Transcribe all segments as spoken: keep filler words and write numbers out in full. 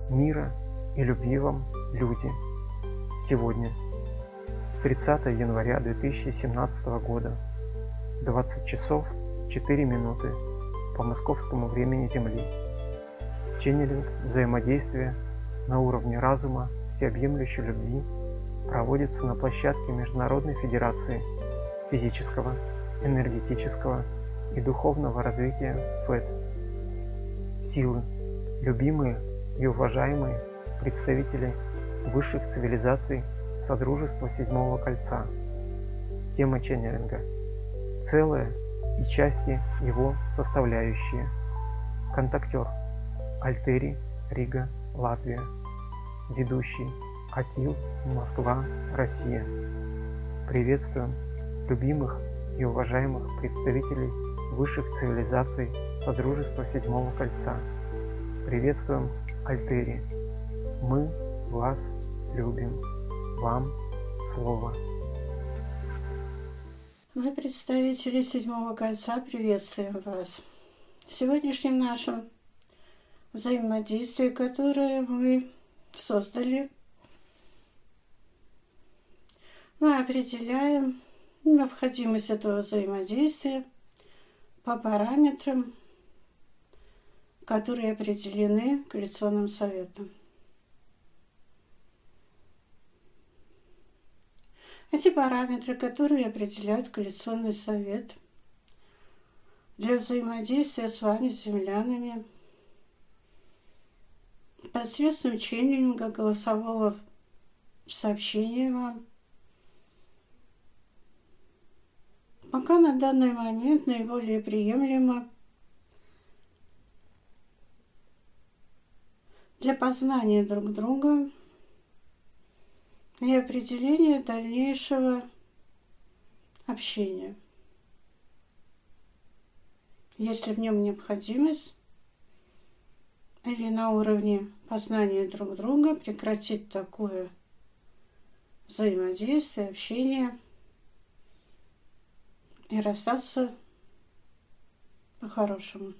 мира и любви вам, люди. Сегодня, тридцатое января две тысячи семнадцатого года, двадцать часов четыре минуты по московскому времени Земли. Ченнелинг взаимодействия на уровне разума всеобъемлющей любви проводится на площадке Международной Федерации физического, энергетического и духовного развития ФЭД. Силы, любимые и уважаемые представители высших цивилизаций Содружества Седьмого Кольца. Тема ченнелинга. Целое и части его составляющие. Контактер. Альтери, Рига, Латвия. Ведущий. Атил, Москва, Россия. Приветствуем любимых и уважаемых представителей высших цивилизаций Содружества Седьмого Кольца. Приветствуем Альтери. Мы вас любим. Вам слово. Мы, представители Седьмого Кольца, приветствуем вас. В сегодняшнем нашем взаимодействии, которое мы создали, мы определяем необходимость этого взаимодействия по параметрам, которые определены Коалиционным советом. Эти параметры, которые определяет Коалиционный совет для взаимодействия с вами, с землянами, посредством ченнелинга голосового сообщения вам, пока на данный момент наиболее приемлемо для познания друг друга и определения дальнейшего общения. Если в нем необходимость, или на уровне познания друг друга прекратить такое взаимодействие, общение и расстаться по-хорошему.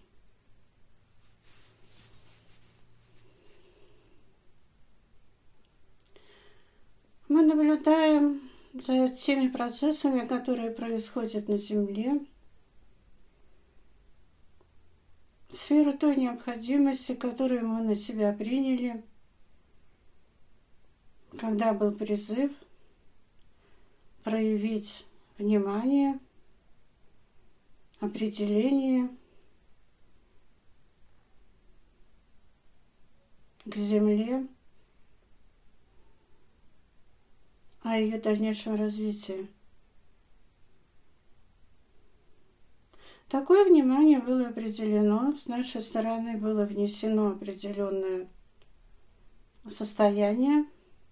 Мы наблюдаем за теми процессами, которые происходят на Земле, сферу той необходимости, которую мы на себя приняли, когда был призыв проявить внимание, определение к Земле, о ее дальнейшем развитии. Такое внимание было определено, с нашей стороны было внесено определенное состояние,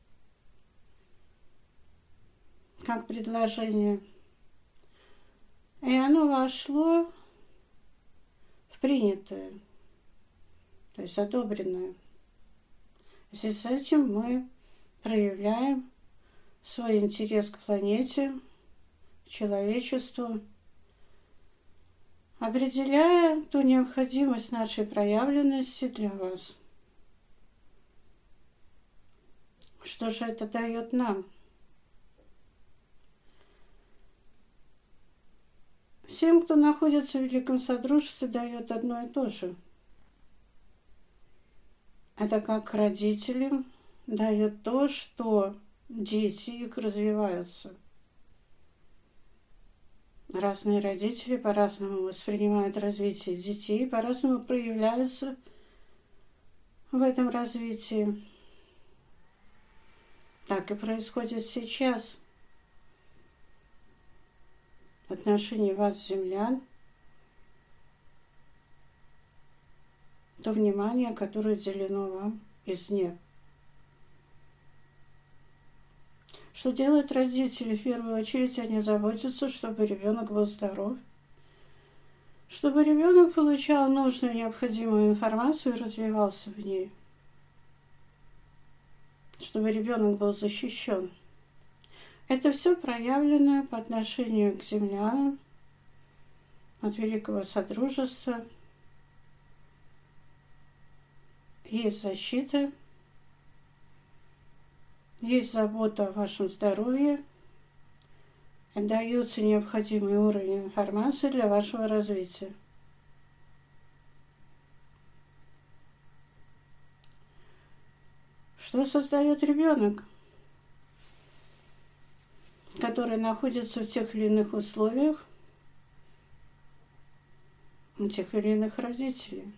как предложение, и оно вошло в принятое, то есть одобренное. В связи с этим мы проявляем свой интерес к планете, к человечеству, определяя ту необходимость нашей проявленности для вас. Что же это дает нам? Всем, кто находится в Великом Содружестве, дает одно и то же. Это как родителям дает то, что дети их развиваются. Разные родители по-разному воспринимают развитие детей, по-разному проявляются в этом развитии. Так и происходит сейчас в отношении вас, землян, то внимание, которое уделено вам извне. Что делают родители? В первую очередь они заботятся, чтобы ребенок был здоров, чтобы ребенок получал нужную необходимую информацию и развивался в ней, чтобы ребенок был защищен. Это все проявлено по отношению к землянам от Великого Содружества. Есть защита есть забота о вашем здоровье, дается необходимый уровень информации для вашего развития. Что создает ребенок, который находится в тех или иных условиях у тех или иных родителей?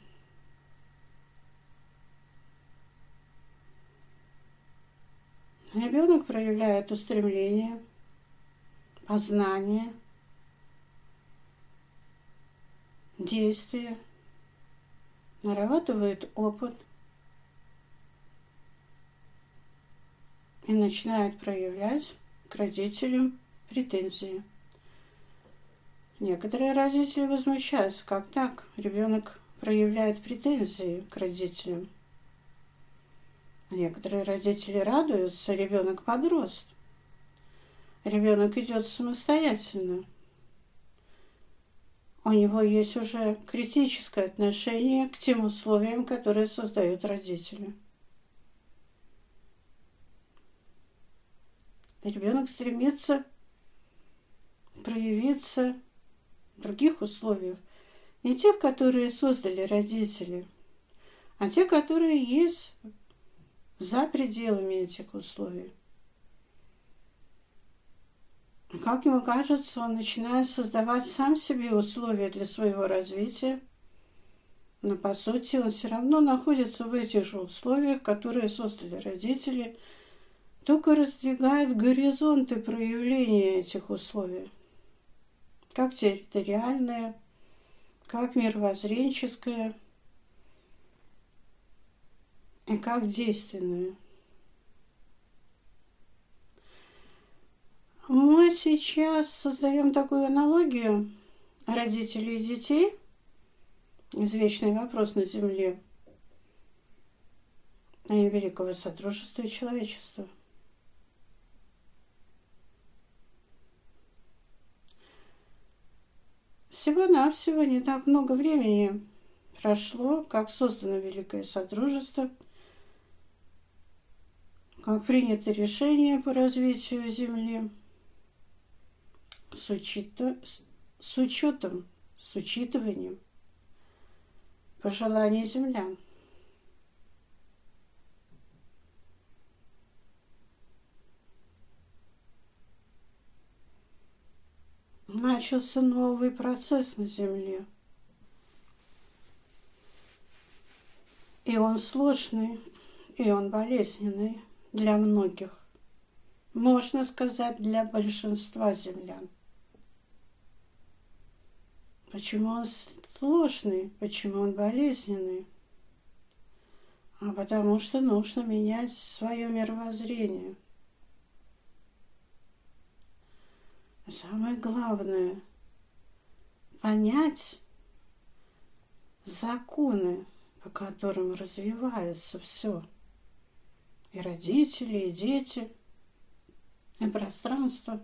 Ребенок проявляет устремление, познание, действие, нарабатывает опыт и начинает проявлять к родителям претензии. Некоторые родители возмущаются, как так? Ребенок проявляет претензии к родителям. Некоторые родители радуются, ребенок подрос. Ребенок идет самостоятельно. У него есть уже критическое отношение к тем условиям, которые создают родители. Ребенок стремится проявиться в других условиях. Не тех, которые создали родители, а те, которые есть за пределами этих условий. Как ему кажется, он начинает создавать сам себе условия для своего развития, но по сути он все равно находится в этих же условиях, которые создали родители, только раздвигает горизонты проявления этих условий, как территориальное, как мировоззренческое и как действенное. Мы сейчас создаем такую аналогию родителей и детей, извечный вопрос на Земле, и великого содружества и человечества. Всего-навсего не так много времени прошло, как создано Великое Содружество, как принято решение по развитию Земли, с, учето, с учетом, с учитыванием пожеланий землян. Начался новый процесс на Земле. И он сложный, и он болезненный для многих. Можно сказать, для большинства землян. Почему он сложный? Почему он болезненный? А потому что нужно менять свое мировоззрение. Самое главное – понять законы, по которым развивается все. И родители, и дети, и пространство.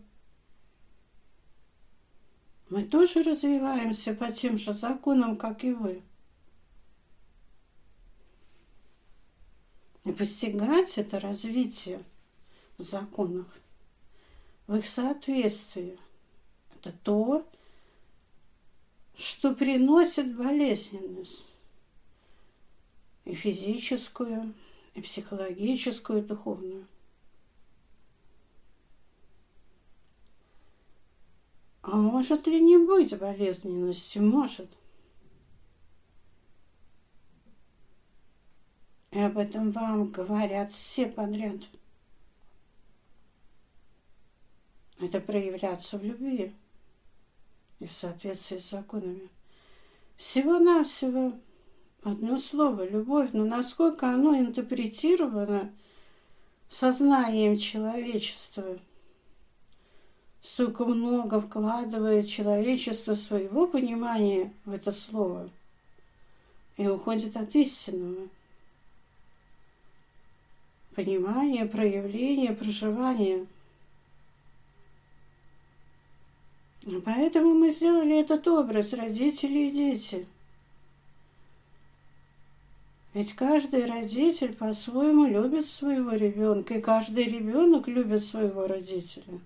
Мы тоже развиваемся по тем же законам, как и вы. И постигать это развитие в законах, в их соответствии, это то, что приносит болезненность и физическую, и психологическую, и духовную. А может ли не быть болезненности? Может. И об этом вам говорят все подряд. Это проявляться в любви и в соответствии с законами. Всего-навсего одно слово – любовь, но насколько оно интерпретировано сознанием человечества, столько много вкладывает человечество своего понимания в это слово и уходит от истинного. Понимания, проявления, проживания. И поэтому мы сделали этот образ родители и дети. Ведь каждый родитель по-своему любит своего ребенка, и каждый ребенок любит своего родителя.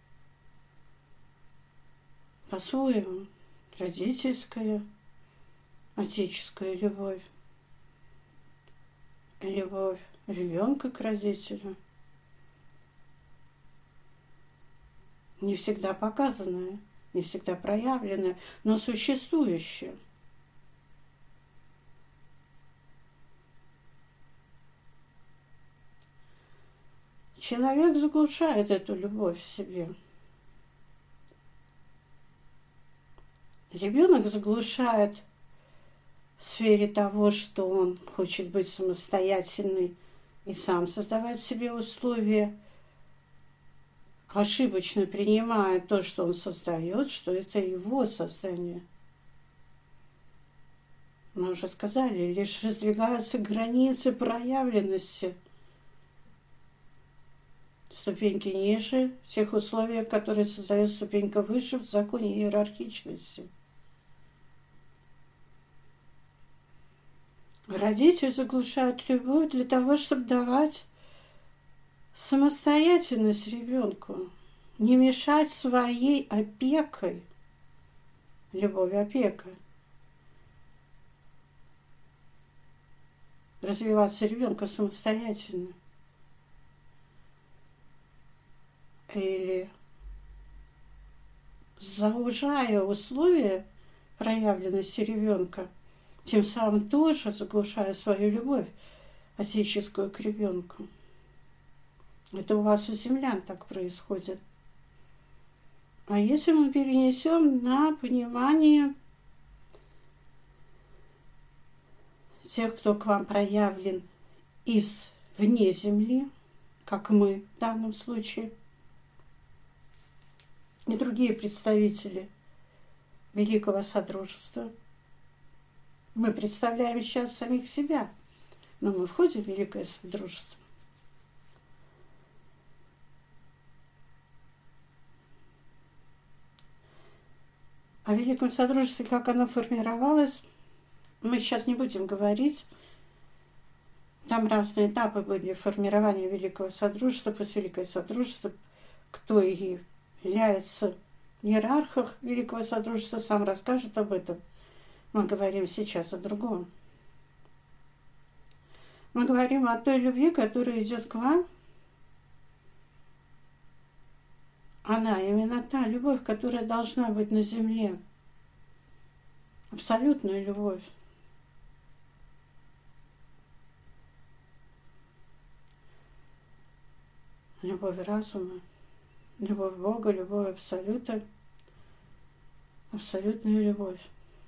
По-своему. Родительская, отеческая любовь. Любовь ребенка к родителю. Не всегда показанная, не всегда проявленная, но существующая. Человек заглушает эту любовь в себе. Ребенок заглушает в сфере того, что он хочет быть самостоятельный и сам создавать себе условия, ошибочно принимая то, что он создает, что это его создание. Мы уже сказали, лишь раздвигаются границы проявленности, ступеньки ниже, в тех условиях, которые создает ступенька выше в законе иерархичности. Родитель заглушает любовь для того, чтобы давать самостоятельность ребенку, не мешать своей опекой, любовь опека, развиваться ребенку самостоятельно. Или заужая условия проявленности ребенка, тем самым тоже заглушая свою любовь отеческую к ребенку. Это у вас у землян так происходит. А если мы перенесем на понимание тех, кто к вам проявлен из вне земли, как мы в данном случае, и другие представители Великого Содружества. Мы представляем сейчас самих себя, но мы входим в Великое Содружество. О Великом Содружестве, как оно формировалось, мы сейчас не будем говорить. Там разные этапы были формирования Великого Содружества, Великое Содружество, кто и является иерархом Великого Содружества, сам расскажет об этом. Мы говорим сейчас о другом. Мы говорим о той любви, которая идет к вам. Она именно та любовь, которая должна быть на земле. Абсолютная любовь. Любовь разума, любовь Бога, любовь Абсолюта, абсолютная любовь.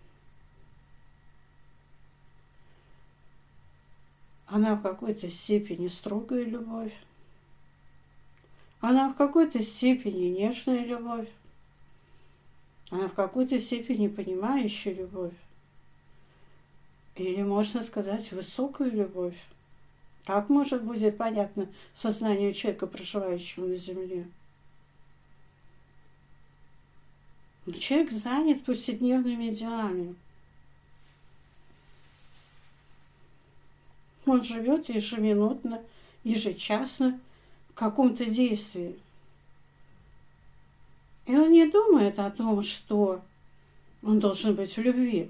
Она в какой-то степени строгая любовь. Она в какой-то степени нежная любовь. Она в какой-то степени понимающая любовь. Или, можно сказать, высокая любовь. Как может будет понятно сознанию человека, проживающего на земле? Но человек занят повседневными делами. Он живет ежеминутно, ежечасно в каком-то действии. И он не думает о том, что он должен быть в любви.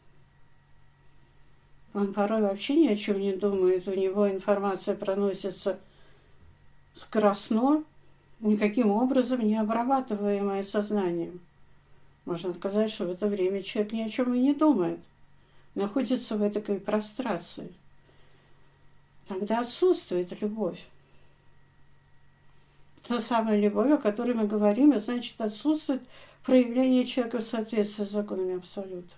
Он порой вообще ни о чем не думает. У него информация проносится скоростно, никаким образом не обрабатываемая сознанием. Можно сказать, что в это время человек ни о чем и не думает. Находится в этой прострации. Тогда отсутствует любовь. Та самая любовь, о которой мы говорим, и значит, отсутствует проявление человека в соответствии с законами Абсолюта.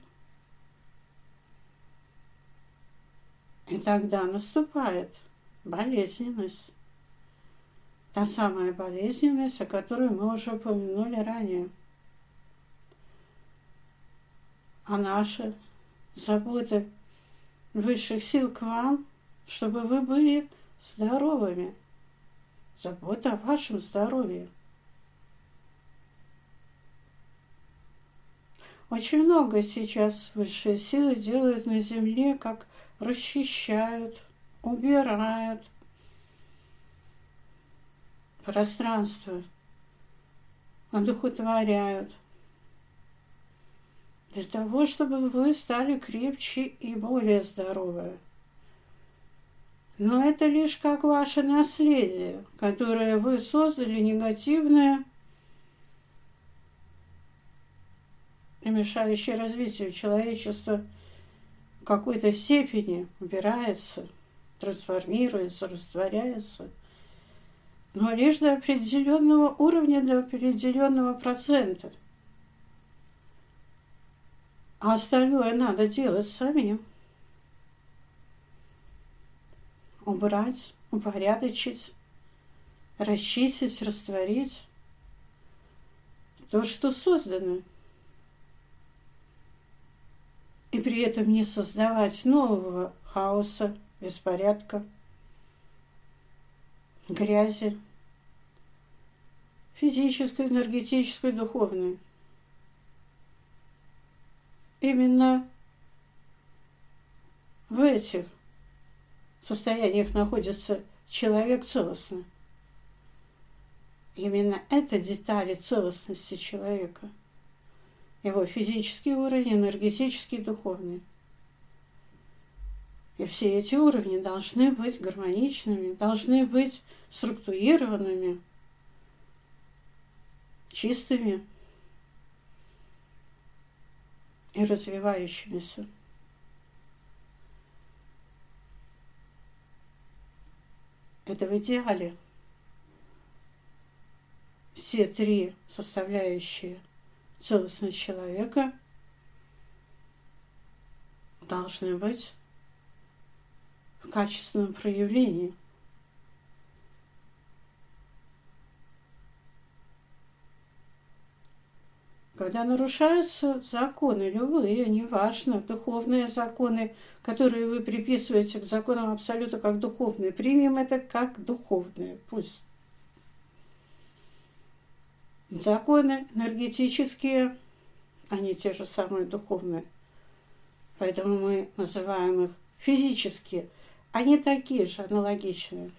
И тогда наступает болезненность. Та самая болезненность, о которой мы уже упомянули ранее. А наша забота высших сил к вам, чтобы вы были здоровыми. Забота о вашем здоровье. Очень много сейчас высшие силы делают на Земле, как расчищают, убирают пространство, одухотворяют, для того, чтобы вы стали крепче и более здоровы. Но это лишь как ваше наследие, которое вы создали негативное и мешающее развитию человечества в какой-то степени убирается, трансформируется, растворяется, но лишь до определенного уровня, до определенного процента. А остальное надо делать самим. Убрать, упорядочить, расчистить, растворить то, что создано. И при этом не создавать нового хаоса, беспорядка, грязи, физической, энергетической, духовной. Именно в этих состояниях находится человек целостно. Именно это детали целостности человека. Его физический уровень, энергетический, духовный. И все эти уровни должны быть гармоничными, должны быть структурированными, чистыми и развивающимися. Это в идеале. Все три составляющие целостности человека должны быть в качественном проявлении. Когда нарушаются законы любые, неважно, духовные законы, которые вы приписываете к законам Абсолюта как духовные, примем это как духовные, пусть. Законы энергетические, они те же самые духовные, поэтому мы называем их физические, они такие же, аналогичные.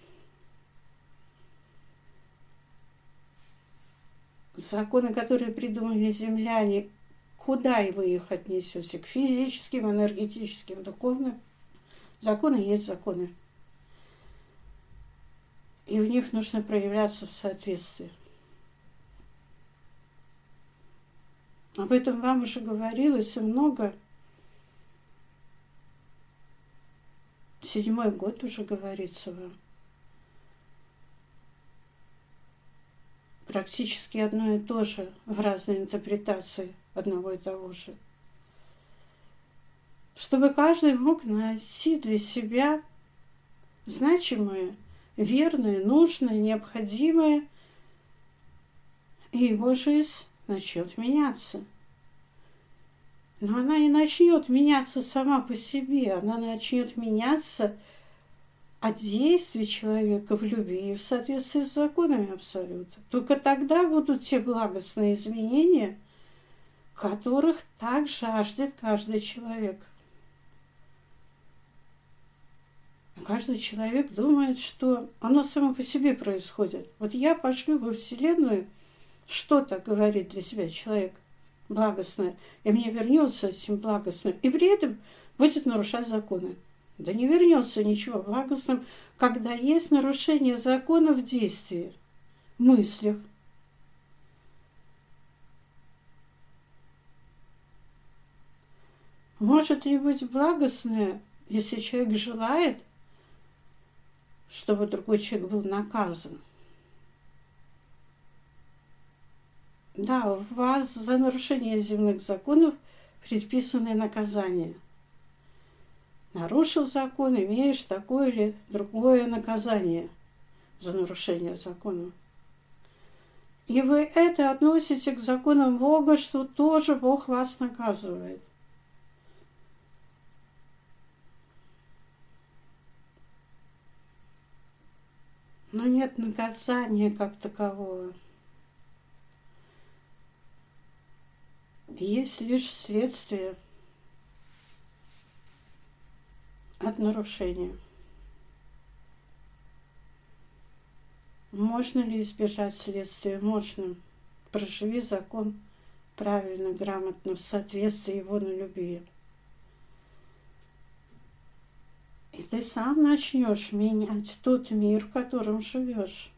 Законы, которые придумали земляне, куда и вы их отнесете? К физическим, энергетическим, духовным? Законы есть законы. И в них нужно проявляться в соответствии. Об этом вам уже говорилось и много. Седьмой год уже говорится вам. Практически одно и то же в разной интерпретации одного и того же. Чтобы каждый мог найти для себя значимое, верное, нужное, необходимое, и его жизнь начнет меняться. Но она не начнет меняться сама по себе, она начнет меняться от действий человека в любви и в соответствии с законами Абсолюта. Только тогда будут те благостные изменения, которых так жаждет каждый человек. Каждый человек думает, что оно само по себе происходит. Вот я пошлю во Вселенную, что-то говорит для себя человек благостное, и мне вернется этим благостным, и при этом будет нарушать законы. Да не вернется ничего благостным, когда есть нарушение закона в действии, в мыслях. Может ли быть благостное, если человек желает, чтобы другой человек был наказан? Да, у вас за нарушение земных законов предписаны наказания. Нарушил закон, имеешь такое или другое наказание за нарушение закона. И вы это относите к законам Бога, что тоже Бог вас наказывает. Но нет наказания как такового. есть лишь следствие от нарушения. Можно ли избежать следствия? Можно. Проживи закон правильно, грамотно, в соответствии его на любви. И ты сам начнешь менять тот мир, в котором живешь.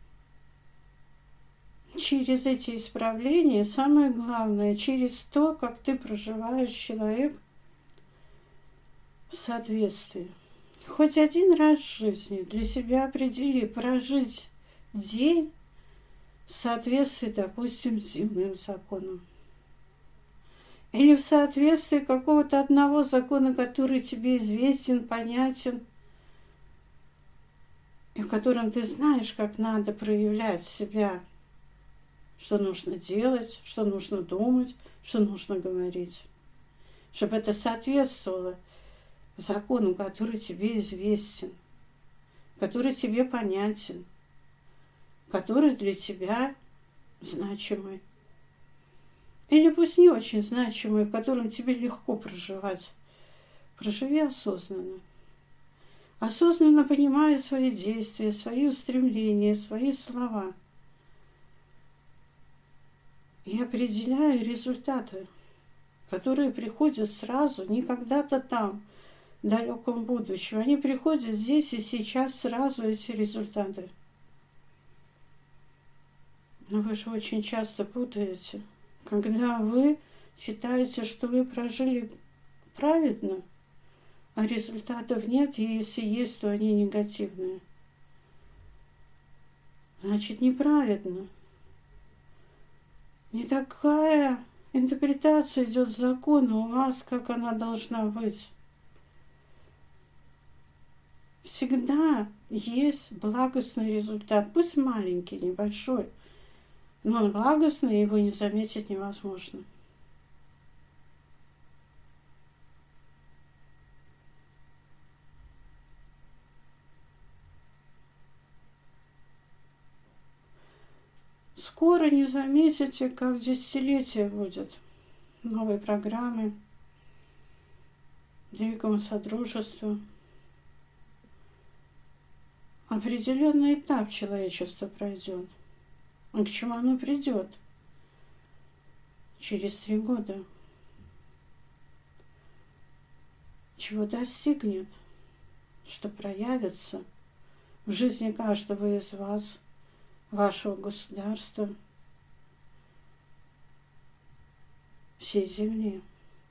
Через эти исправления, самое главное, через то, как ты проживаешь человек в соответствии. Хоть один раз в жизни для себя определи прожить день в соответствии, допустим, с земным законом. Или в соответствии какого-то одного закона, который тебе известен, понятен, и в котором ты знаешь, как надо проявлять себя, что нужно делать, что нужно думать, что нужно говорить. Чтобы это соответствовало закону, который тебе известен, который тебе понятен, который для тебя значимый. Или пусть не очень значимый, в котором тебе легко проживать. Проживи осознанно. Осознанно понимая свои действия, свои устремления, свои слова. И определяя результаты, которые приходят сразу, не когда-то там, в далеком будущем. Они приходят здесь и сейчас сразу, эти результаты. Но вы же очень часто путаете. Когда вы считаете, что вы прожили праведно, а результатов нет, и если есть, то они негативные. Значит, неправедно. Не такая интерпретация идет закона у вас, как она должна быть. Всегда есть благостный результат, пусть маленький, небольшой, но он благостный, и его не заметить невозможно. Скоро не заметите, как десятилетие будет. Новые программы, Великому Содружеству. Определенный этап человечества пройдет. А к чему оно придет? Через три года. Чего достигнет? Что проявится в жизни каждого из вас, вашего государства, всей земли.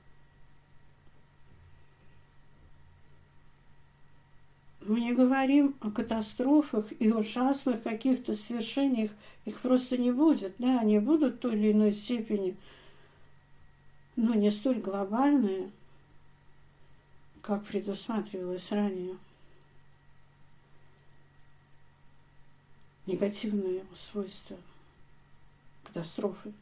Мы не говорим о катастрофах и ужасных каких-то свершениях, их просто не будет. Да, они будут в той или иной степени, но не столь глобальные, как предусматривалось ранее. Негативные его свойства, катастрофы.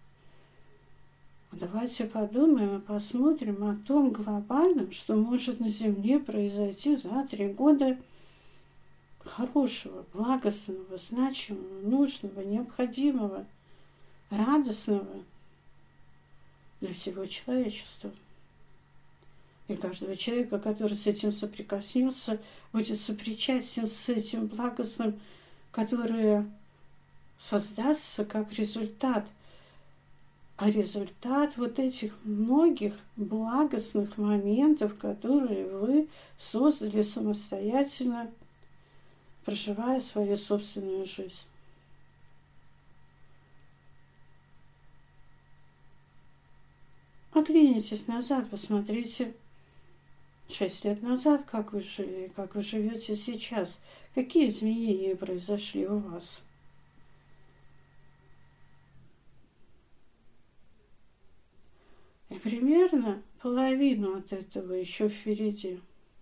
Давайте подумаем и посмотрим о том глобальном, что может на Земле произойти за три года хорошего, благостного, значимого, нужного, необходимого, радостного для всего человечества. И каждого человека, который с этим соприкоснется, будет сопричастен с этим благостным, которое создастся как результат. А результат вот этих многих благостных моментов, которые вы создали самостоятельно, проживая свою собственную жизнь. Оглянитесь назад, посмотрите шесть лет назад, как вы жили, как вы живете сейчас, какие изменения произошли у вас. И примерно половину от этого еще впереди.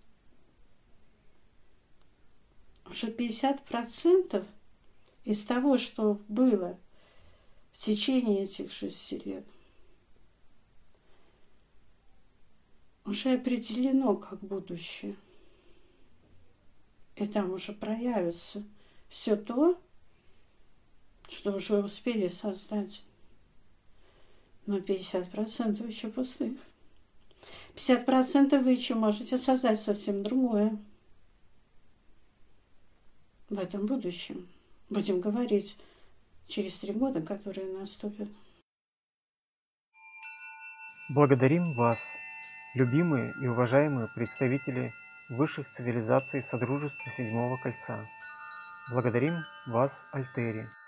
Уже пятьдесят процентов из того, что было в течение этих шести лет, уже определено как будущее. И там уже проявится все то, что уже успели создать. но пятьдесят процентов еще пустых. пятьдесят процентов вы еще можете создать совсем другое в этом будущем. Будем говорить через три года, которые наступят. Благодарим вас, любимые и уважаемые представители высших цивилизаций Содружества Седьмого Кольца. Благодарим вас, Альтери.